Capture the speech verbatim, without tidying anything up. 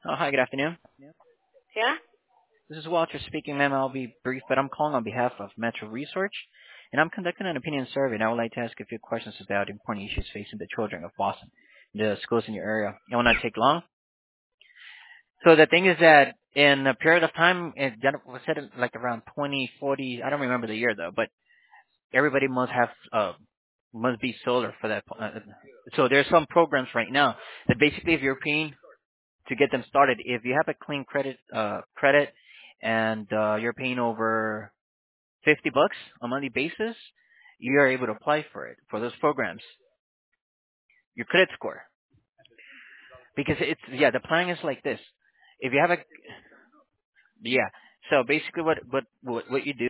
Oh, hi, good afternoon. Yeah? This is Walter speaking, ma'am. I'll be brief, but I'm calling on behalf of Metro Research, and I'm conducting an opinion survey, and I would like to ask a few questions about important issues facing the children of Boston, the schools in your area. It will not take long. So the thing is that in a period of time, it gen- was said in like around twenty forty, I don't remember the year though, but everybody must have, uh, must be solar for that. Uh, so there's some programs right now that basically if you're paying to get them started, if you have a clean credit uh credit and uh you're paying over fifty bucks a monthly basis, you are able to apply for it for those programs. Your credit score. Because it's yeah, the plan is like this. If you have a yeah, so basically what what what, what you do